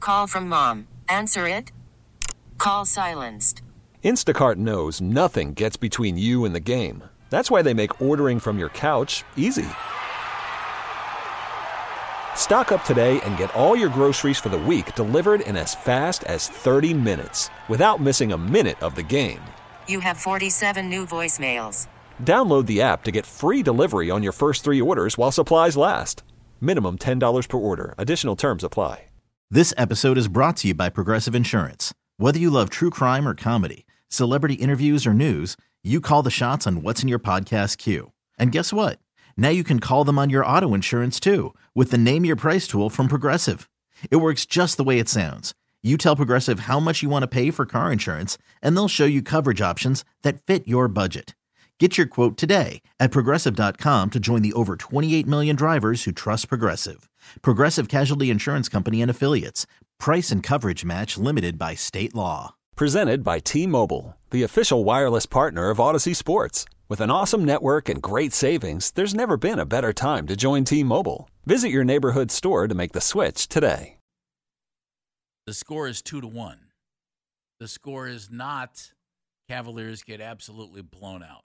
Call from mom. Answer it. Call silenced. Instacart knows nothing gets between you and the game. That's why they make ordering from your couch easy. Stock up today and get all your groceries for the week delivered in as fast as 30 minutes without missing a minute of the game. You have 47 new voicemails. Download the app to get free delivery on your first 3 orders while supplies last. Minimum $10 per order. Additional terms apply. This episode is brought to you by Progressive Insurance. Whether you love true crime or comedy, celebrity interviews or news, you call the shots on what's in your podcast queue. And guess what? Now you can call them on your auto insurance too with the Name Your Price tool from Progressive. It works just the way it sounds. You tell Progressive how much you want to pay for car insurance, and they'll show you coverage options that fit your budget. Get your quote today at Progressive.com to join the over 28 million drivers who trust Progressive. Progressive Casualty Insurance Company and Affiliates. Price and coverage match limited by state law. Presented by T-Mobile, the official wireless partner of Odyssey Sports. With an awesome network and great savings, there's never been a better time to join T-Mobile. Visit your neighborhood store to make the switch today. The score is 2-1. The score is not Cavaliers get absolutely blown out.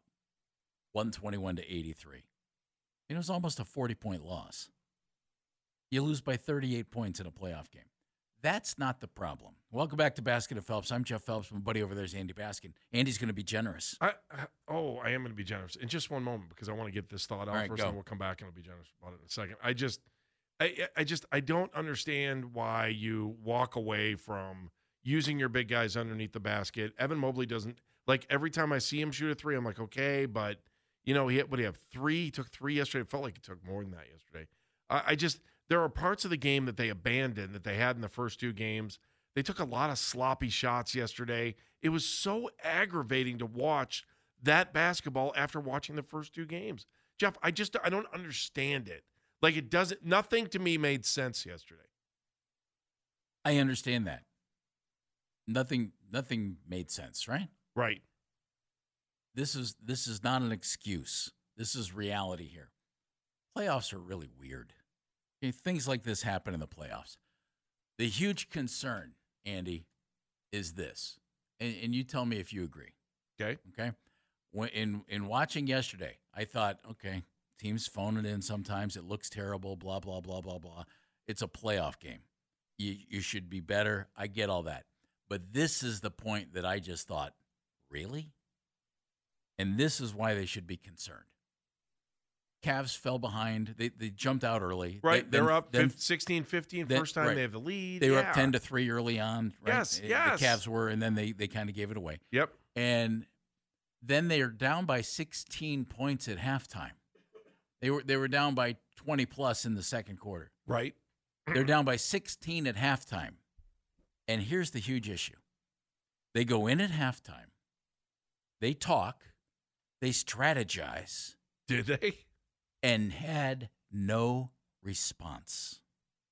121-83. It was almost a 40-point loss. You lose by 38 points in a playoff game. That's not the problem. Welcome back to Baskin and Phelps. I'm Jeff Phelps. My buddy over there is Andy Baskin. Andy's going to be generous. I am going to be generous. In just one moment, because I want to get this thought out right, first, and we'll come back and I'll be generous about it in a second. I don't understand why you walk away from using your big guys underneath the basket. Evan Mobley doesn't, like, every time I see him shoot a three, I'm like, okay, but, he have 3? He took 3 yesterday. It felt like he took more than that yesterday. There are parts of the game that they abandoned that they had in the first 2 games. They took a lot of sloppy shots yesterday. It was so aggravating to watch that basketball after watching the first 2 games. Jeff, I don't understand it. Like, nothing to me made sense yesterday. I understand that. Nothing made sense, right? Right. This is not an excuse. This is reality here. Playoffs are really weird. Okay, things like this happen in the playoffs. The huge concern, Andy, is this, and you tell me if you agree. Okay. When in watching yesterday, I thought, okay, teams phone it in sometimes. It looks terrible, blah, blah, blah, blah, blah. It's a playoff game. You should be better. I get all that. But this is the point that I just thought, really? And this is why they should be concerned. Cavs fell behind. They jumped out early. Right. They were up 16-15. First time they have the lead. They were up 10-3 early on. Right? Yes. The Cavs were, and then they kind of gave it away. Yep. And then they are down by 16 points at halftime. They were down by 20-plus in the second quarter. Right. They're down by 16 at halftime. And here's the huge issue. They go in at halftime. They talk. They strategize. Did they? And had no response.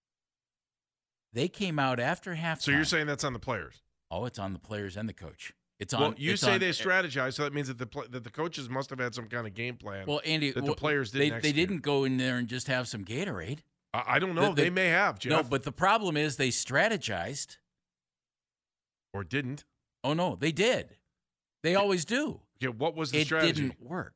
They came out after halftime. So you're saying that's on the players? Oh, it's on the players and the coach. It's on. on. Well, you say they strategize, so that means that the coaches must have had some kind of game plan. Well, Andy, that the players didn't. They didn't go in there and just have some Gatorade. I don't know. They may have, Jeff. No, but the problem is they strategized. Or didn't. Oh, no, they did. They always do. Yeah, what was the strategy? It didn't work.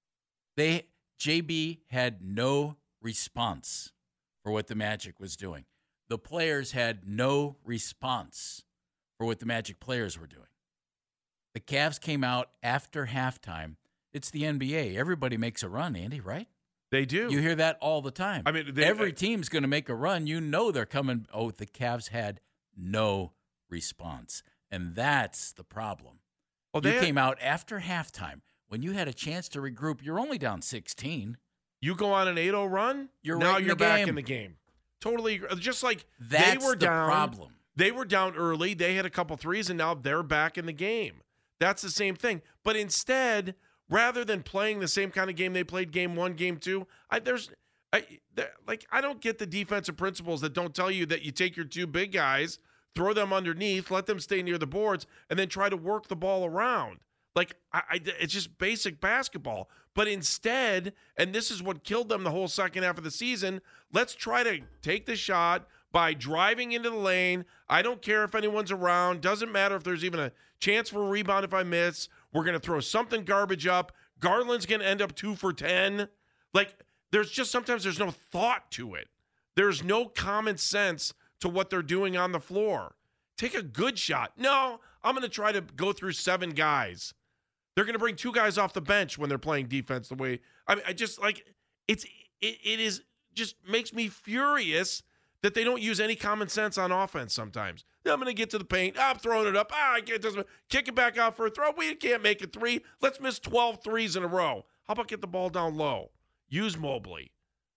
JB had no response for what the Magic was doing. The players had no response for what the Magic players were doing. The Cavs came out after halftime. It's the NBA. Everybody makes a run, Andy, right? They do. You hear that all the time. I mean, every team's going to make a run. You know they're coming. Oh, the Cavs had no response. And that's the problem. Well, you came out after halftime when you had a chance to regroup. You're only down 16. You go on an 8-0 run, you're back in the game. Totally. Just like that's they were down. Problem. They were down early. They had a couple threes, and now they're back in the game. That's the same thing. But instead, rather than playing the same kind of game they played game 1, game 2, I don't get the defensive principles that don't tell you that you take your 2 big guys, throw them underneath, let them stay near the boards, and then try to work the ball around. Like, it's just basic basketball. But instead, and this is what killed them the whole second half of the season, let's try to take the shot, by driving into the lane. I don't care if anyone's around. Doesn't matter if there's even a chance for a rebound if I miss. We're going to throw something garbage up. Garland's going to end up 2 for 10. Like, there's just sometimes there's no thought to it. There's no common sense to what they're doing on the floor. Take a good shot. No, I'm going to try to go through 7 guys. They're going to bring 2 guys off the bench when they're playing defense the way I just like it is just makes me furious that they don't use any common sense on offense sometimes. I'm going to get to the paint. I'm throwing it up. I can't kick it back out for a throw. We can't make a 3. Let's miss 12 threes in a row. How about get the ball down low? Use Mobley.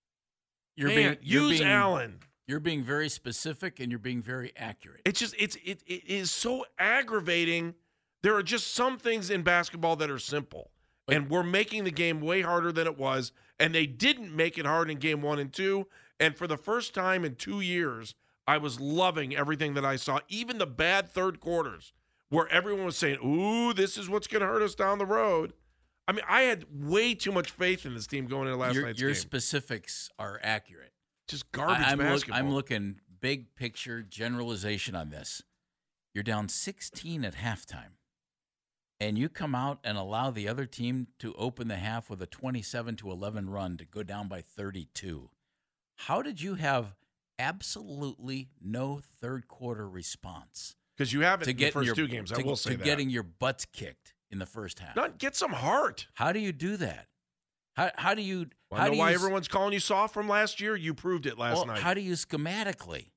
Use Allen. You're being very specific and you're being very accurate. It's just it is so aggravating. There are just some things in basketball that are simple. And we're making the game way harder than it was. And they didn't make it hard in game 1 and 2. And for the first time in 2 years, I was loving everything that I saw, even the bad third quarters where everyone was saying, ooh, this is what's going to hurt us down the road. I mean, I had way too much faith in this team going into last night's game. Your specifics are accurate. Just garbage basketball. I'm looking big picture generalization on this. You're down 16 at halftime. And you come out and allow the other team to open the half with a 27-11 run to go down by 32. How did you have absolutely no third quarter response? Because you haven't in the first 2 games, I will say that. Getting your butts kicked in the first half. Get some heart. How do you do that? How do you? I know why everyone's calling you soft from last year? You proved it last night. How do you schematically?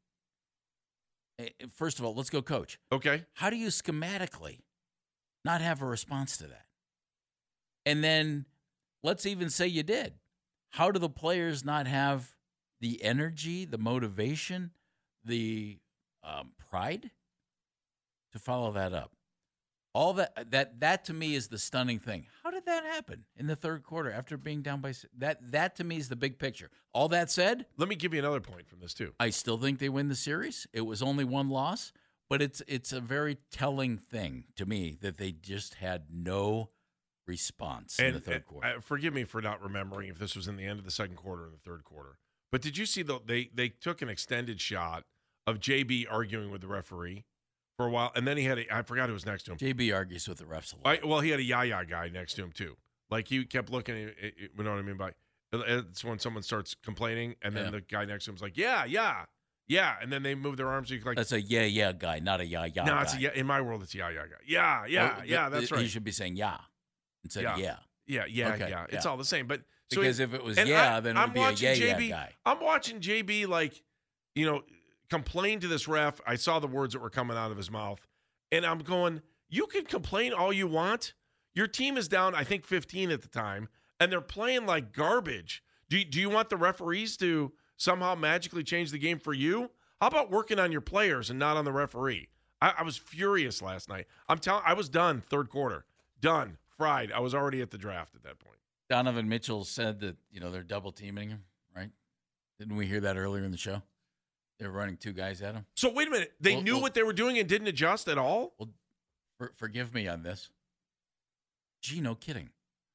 First of all, let's go coach. Okay. How do you schematically not have a response to that? And then let's even say you did. How do the players not have the energy, the motivation, the pride to follow that up? All that to me is the stunning thing. How did that happen in the third quarter after being down by that to me is the big picture. All that said, let me give you another point from this too. I still think they win the series. It was only 1 loss, but it's a very telling thing to me that they just had no response in the third quarter. Forgive me for not remembering if this was in the end of the second quarter or the third quarter. But did you see they took an extended shot of JB arguing with the referee for a while, and then he had I forgot who was next to him. JB argues with the refs a lot. Well, he had a Yaya guy next to him too. Like he kept looking. You know what I mean by? It's when someone starts complaining, and then the guy next to him's like, yeah, and then they move their arms. So you like that's a yeah guy, not a Yaya guy. No, it's a in my world, it's a Yaya guy. Yeah, that's right. He should be saying instead of yeah. Yeah. It's all the same, but because if it was then it would be a yeah guy. I'm watching JB complain to this ref. I saw the words that were coming out of his mouth, and I'm going, you can complain all you want. Your team is down, I think, 15 at the time, and they're playing like garbage. Do you want the referees to somehow magically change the game for you? How about working on your players and not on the referee? I was furious last night. I was done third quarter. Done. Fried. I was already at the draft at that point. Donovan Mitchell said that, they're double teaming him, right? Didn't we hear that earlier in the show? They're running 2 guys at him. So wait a minute. They knew what they were doing and didn't adjust at all? Well, forgive me on this. Gee, no kidding.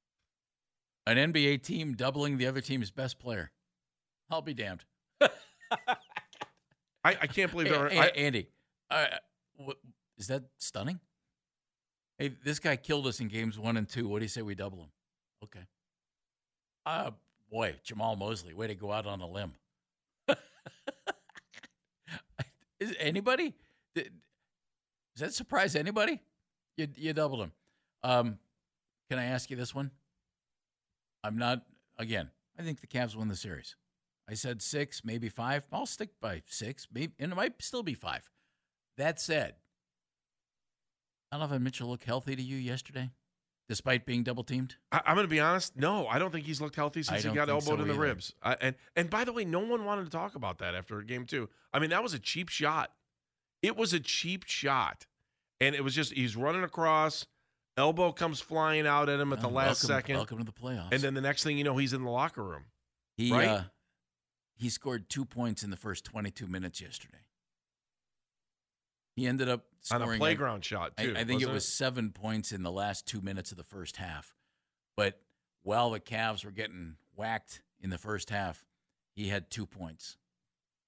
An NBA team doubling the other team's best player. I'll be damned. I can't believe they're Andy, is that stunning? Hey, this guy killed us in games 1 and 2. What do you say we double him? Okay. Boy, Jamal Mosley, way to go out on a limb. Is anybody? Does that surprise anybody? You doubled him. Can I ask you this one? I'm not, again, I think the Cavs win the series. I said 6, maybe 5. I'll stick by 6, maybe, and it might still be 5. That said, Donovan Mitchell look healthy to you yesterday, despite being double teamed? I'm going to be honest. No, I don't think he's looked healthy since he got elbowed in the ribs. And by the way, no one wanted to talk about that after game 2. I mean, that was a cheap shot. It was a cheap shot, and it was just he's running across, elbow comes flying out at him at the last second. Welcome to the playoffs. And then the next thing you know, he's in the locker room. He scored 2 points in the first 22 minutes yesterday. He ended up scoring on a playground shot, too. I think it was 7 points in the last 2 minutes of the first half. But while the Cavs were getting whacked in the first half, he had 2 points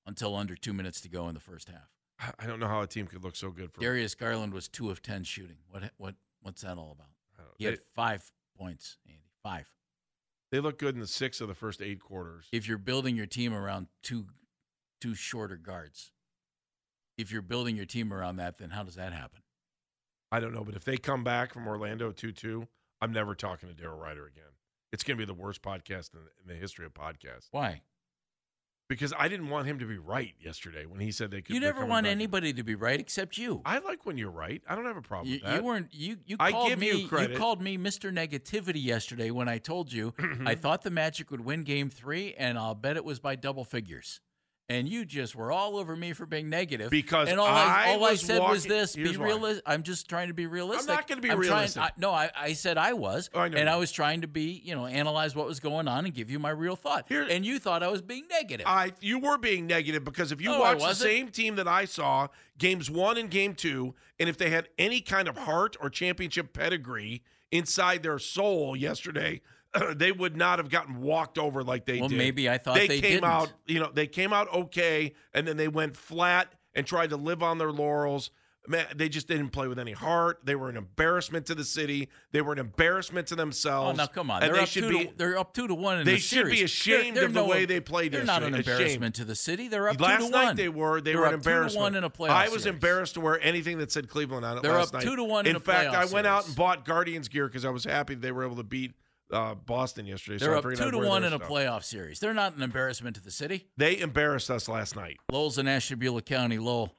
until under 2 minutes to go in the first half. I don't know how a team could look so good for Darius Garland was 2 of 10 shooting. What's that all about? He had 5 points, Andy. 5. They look good in the 6 of the first 8 quarters. If you're building your team around two shorter guards, if you're building your team around that, then how does that happen? I don't know, but if they come back from Orlando 2-2, I'm never talking to Daryl Ryder again. It's going to be the worst podcast in the history of podcasts. Why? Because I didn't want him to be right yesterday when he said they could. You never want anybody to be right except you. I like when you're right. I don't have a problem with that. You weren't. You I called give me. you credit. You called me Mr. Negativity yesterday when I told you I thought the Magic would win Game 3, and I'll bet it was by double figures. And you just were all over me for being negative. Because and all I said was this: Here's be realistic. I'm just trying to be realistic. I'm not going to be realistic. I said I was, I know. and I was trying to be, analyze what was going on and give you my real thought. And you thought I was being negative. You were being negative because if you No, watch I the same team that I saw, games 1 and game 2, and if they had any kind of heart or championship pedigree inside their soul yesterday, they would not have gotten walked over like they did. Well, maybe I thought they came didn't. out. They came out okay, and then they went flat and tried to live on their laurels. Man, they just didn't play with any heart. They were an embarrassment to the city. They were an embarrassment to themselves. Oh, now come on! And they're up 2-1 in they the should series. be ashamed of the way they played. They're not an embarrassment to the city. They're up 2-1. Last night they were. They were an embarrassment. 2-1 in a playoff I was series. embarrassed to wear anything that said Cleveland on it They're last up night. 2-1 in a fact, I playoff went out series. and bought Guardians gear because I was happy they were able to beat Boston yesterday. They're so up I figured I'd wear 2-1 their in a stuff. playoff series. They're not an embarrassment to the city. They embarrassed us last night. Lowell's in Ashtabula County. Lowell.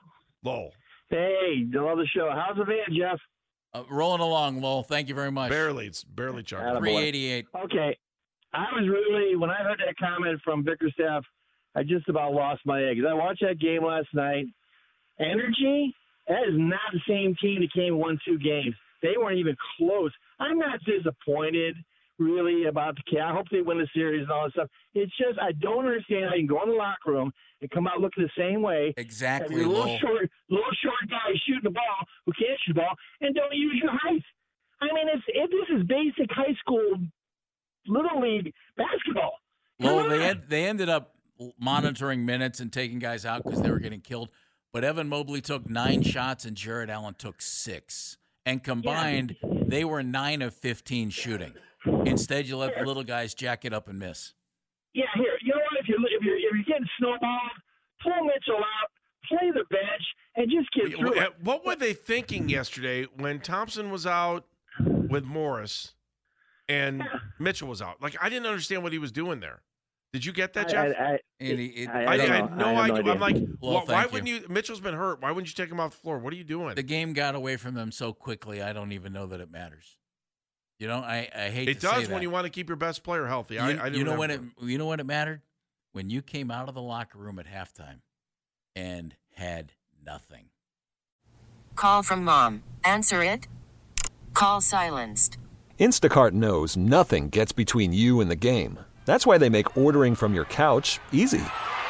Hey, love the show. How's the van, Jeff? Rolling along, Lowell. Thank you very much. It's barely chugging. 388. Okay. I was really, when I heard that comment from Bickerstaff, I just about lost my eggs. I watched that game last night. Energy, that is not the same team that came and won 2 games. They weren't even close. I'm not disappointed, really, about the kid. I hope they win the series and all that stuff. It's just I don't understand how you can go in the locker room and come out looking the same way. Exactly, and Lowell. Little short guy shooting the ball who can't shoot the ball and don't use your height. I mean, this is basic high school, little league basketball. Lowell, they ended up monitoring minutes and taking guys out because they were getting killed. But Evan Mobley took 9 shots and Jared Allen took 6. And combined, they were 9 of 15 shooting. Instead, you let the little guys jack it up and miss. Yeah, here, you know what? If you're getting snowballed, pull Mitchell out, play the bench, and just get through it. What were they thinking yesterday when Thompson was out with Morris and Mitchell was out? Like, I didn't understand what he was doing there. Did you get that, Jeff? I had no idea. I'm like, Well, why wouldn't you? Mitchell's been hurt. Why wouldn't you take him off the floor? What are you doing? The game got away from them so quickly, I don't even know that it matters. I hate it to say does that. when you want to keep your best player healthy. You know when it mattered? When you came out of the locker room at halftime and had nothing. Call from mom. Answer it. Call silenced. Instacart knows nothing gets between you and the game. That's why they make ordering from your couch easy.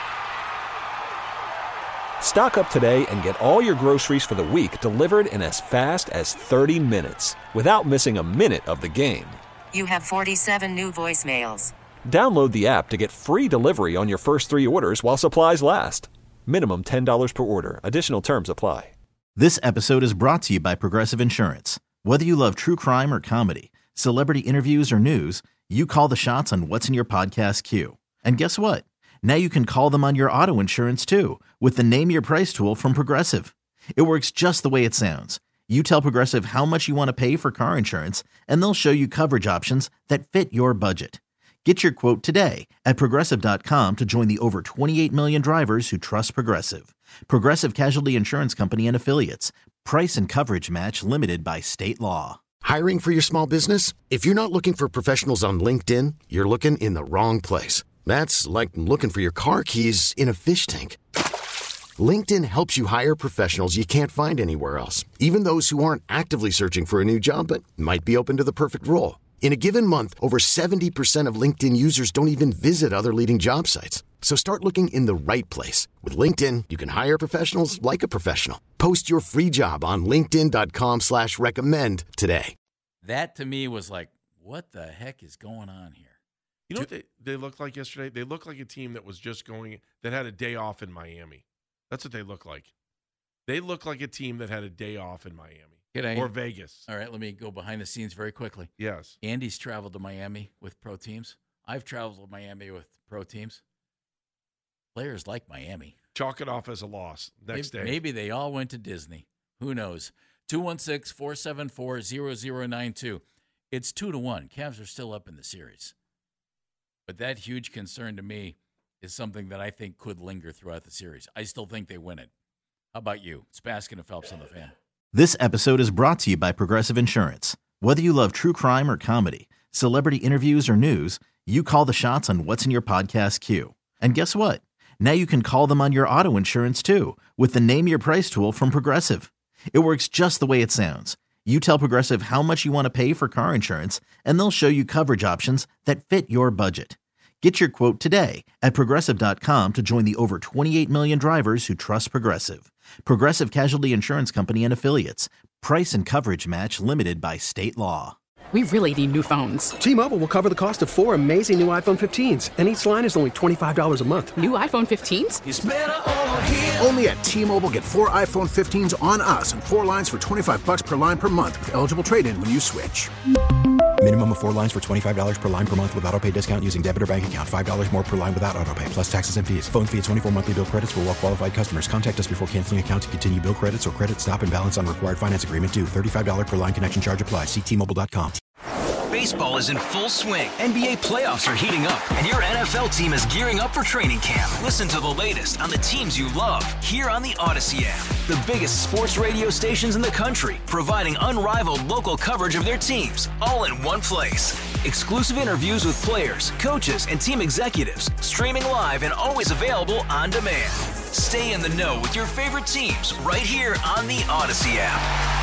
Stock up today and get all your groceries for the week delivered in as fast as 30 minutes without missing a minute of the game. You have 47 new voicemails. Download the app to get free delivery on your first 3 orders while supplies last. Minimum $10 per order. Additional terms apply. This episode is brought to you by Progressive Insurance. Whether you love true crime or comedy, celebrity interviews or news, you call the shots on what's in your podcast queue. And guess what? Now you can call them on your auto insurance too with the Name Your Price tool from Progressive. It works just the way it sounds. You tell Progressive how much you want to pay for car insurance, and they'll show you coverage options that fit your budget. Get your quote today at Progressive.com to join the over 28 million drivers who trust Progressive. Progressive Casualty Insurance Company and Affiliates. Price and coverage match limited by state law. Hiring for your small business? If you're not looking for professionals on LinkedIn, you're looking in the wrong place. That's like looking for your car keys in a fish tank. LinkedIn helps you hire professionals you can't find anywhere else, even those who aren't actively searching for a new job but might be open to the perfect role. In a given month, over 70% of LinkedIn users don't even visit other leading job sites. So start looking in the right place. With LinkedIn, you can hire professionals like a professional. Post your free job on linkedin.com/recommend today. That to me was like, what the heck is going on here? You know what they looked like yesterday? They looked like a team that was just that had a day off in Miami. That's what they look like. They look like a team that had a day off in Miami or Vegas. All right, let me go behind the scenes very quickly. Yes. Andy's traveled to Miami with pro teams. I've traveled to Miami with pro teams. Players like Miami. Chalk it off as a loss next day. Maybe they all went to Disney. Who knows? 216-474-0092. It's 2-1. Cavs are still up in the series. But that huge concern to me is something that I think could linger throughout the series. I still think they win it. How about you? It's Baskin and Phelps on the Fan. This episode is brought to you by Progressive Insurance. Whether you love true crime or comedy, celebrity interviews or news, you call the shots on what's in your podcast queue. And guess what? Now you can call them on your auto insurance too with the Name Your Price tool from Progressive. It works just the way it sounds. You tell Progressive how much you want to pay for car insurance, and they'll show you coverage options that fit your budget. Get your quote today at Progressive.com to join the over 28 million drivers who trust Progressive. Progressive Casualty Insurance Company and Affiliates. Price and coverage match limited by state law. We really need new phones. T-Mobile will cover the cost of 4 amazing new iPhone 15s, and each line is only $25 a month. New iPhone 15s? It's better over here. Only at T-Mobile, get 4 iPhone 15s on us and 4 lines for $25 per line per month with eligible trade-in when you switch. Minimum of 4 lines for $25 per line per month with autopay discount using debit or bank account. $5 more per line without autopay, plus taxes and fees. Phone fee at 24 monthly bill credits for well-qualified customers. Contact us before canceling account to continue bill credits or credit stop and balance on required finance agreement due. $35 per line connection charge applies. See T-Mobile.com. Baseball is in full swing. NBA playoffs are heating up, and your NFL team is gearing up for training camp. Listen to the latest on the teams you love here on the Odyssey app. The biggest sports radio stations in the country, providing unrivaled local coverage of their teams, all in one place. Exclusive interviews with players, coaches, and team executives, streaming live and always available on demand. Stay in the know with your favorite teams right here on the Odyssey app.